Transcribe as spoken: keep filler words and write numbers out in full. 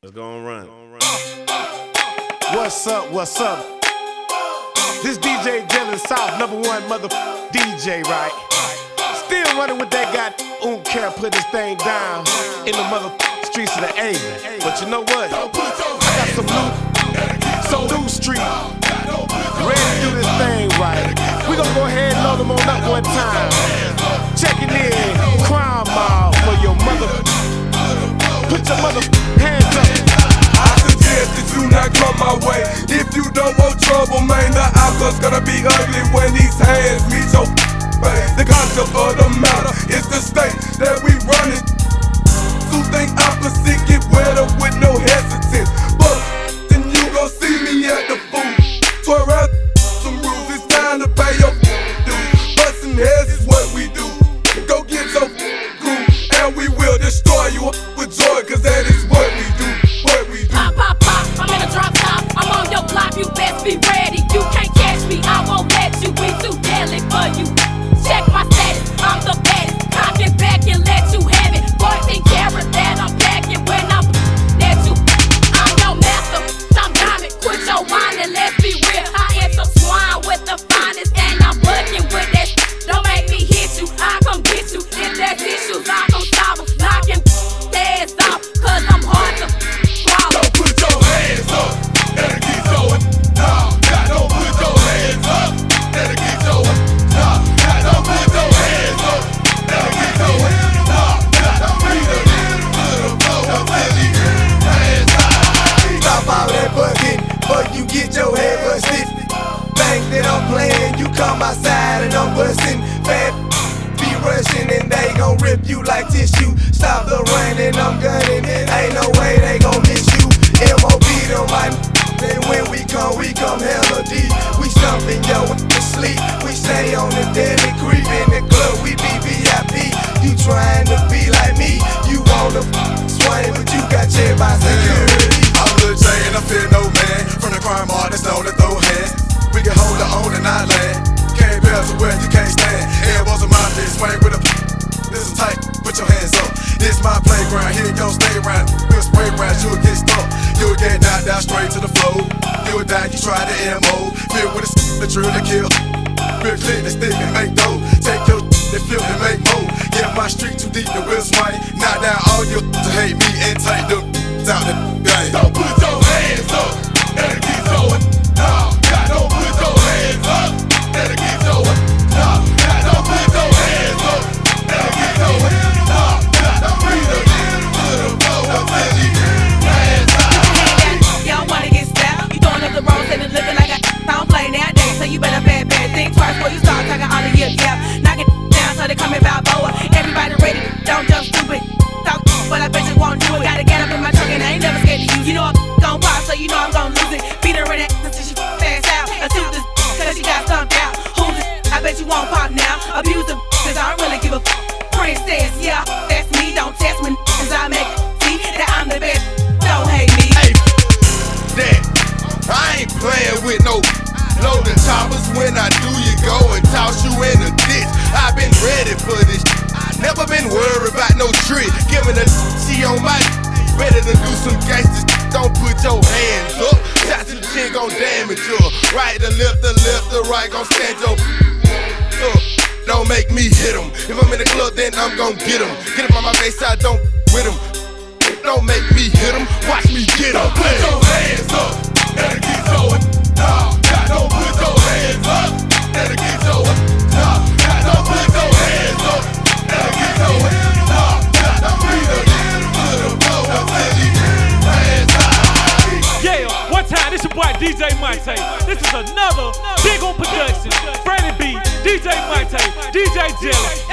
Let's go and run. What's up, what's up? This D J Dylan South, number one mother D J, right? Still running with that guy, Oom Care, put this thing down in the mother streets of the A. But you know what? I got some new, some new street. Ready to do this thing right. We gonna go ahead and load them on up one time. Checking in, crime mob for your mother. Put your mother hands up. I suggest that you not come my way. If you don't want trouble, man, the outcome's gonna be ugly when these hands meet your face. The concept of the matter is the state that we running. To think opposite, get wetter with no hesitance. But then you gon' see me at the food. Twerk out some rules, it's time to pay your dues. Bustin' heads is what we do. Go get your crew, and we will destroy you with joy, cause that is what we do. What we do. Pop, pop, pop, I'm in a drop top. I'm on your block, you best be ready. You can't catch me, I won't let you. We too deadly for you. Check my status, I'm the baddest. Cock it back and let you have it. fourteen carats that I'm packing when I'm at you. I'm your master, I'm diamond. Quit your whining, let's be real. I intertwine with the finest, and I'm working with that. Don't make me hit you, I come get you. If there's issues, I gon' solve them. Knocking heads off, cause I'm hard to swallow. Don't put your hands up, that'll get your nah. Don't put your hands up, that'll get your nah. Don't put your hands up, that'll get your nah. Don't be the little blow, don't let me hands up. Stop all that bugging, but you get your head busted. Think that I'm playing, you come outside and I'm busting. Fat be rushing and they gon' rip you like tissue. Stop the running, I'm gunning, ain't no way they gon' miss you. M O B them my and when we come, we come hella deep. We stumpin' yo to sleep, we stay on the daily creep. In the club, we be V I P. You trying to be like me, you wanna swing, but you got checked by security. I'm Lil J and I fear no man. From the crime artist known to throw hands. We can hold our own and not land. Can't bear to where you can't stand. Elbows in my face, swing with a this is tight, put your hands up. This my playground, here you don't stay around. We'll spray round, you'll get stuck. You'll get knocked down straight to the floor. You'll die, you try the M O. Filled with a that drill to kill. Real clear and stick and make dough. Take your and flip and make more. Get my street too deep, the wheel swing. Knock down all you to hate me and take them out the game. Don't put your hands up, that'll get your nah. Don't put your hands up, that'll get your nah. Don't put your hands up, that'll get your nah. Don't be the little blow, don't let me hands up. Y'all wanna get stabbed? You throwing up the rolls and it looking like I don't play nowadays. So you better bad, bad think twice before you start talking all the yip yap. Knock it down so they come in Balboa. Everybody ready, don't jump stupid. Talk, but I bet you won't do it. Gotta get up in my truck and I ain't never scared to use it. You know I'm gon' pop, so you know I'm gon' lose it. Beat her in that until she pass out. Until this cause she got stumped out. Who's it? I bet you won't pop now. Abuse the cause I don't really give a princess. Yeah, that's me, don't test me cause I make see that I'm the best. Don't hate me. Hey, that I ain't playing with no loading choppers. When I do, you go and toss you in the ditch. I've been ready for this. Never been worried about no trick. Giving a she on my ready to do some gangsta. Don't put your hands up. Shots to the chin gon' damage you. Right to left, the left, the right gon' stand your up. Don't make me hit him. If I'm in the club, then I'm gon' get him. Get him on my face, I don't with him. Don't make me hit him. Watch me get him. Don't put your hands up. That'll get your nah. Don't put your hands up. That'll get your nah. Don't put your hands up. That'll get your nah. Don't be the little blow. Don't let me hands up. Yeah, one time, this your boy D J Mike Tay. This is another Big On Production. Freddie B, D J Mike Tay, D J Jelly.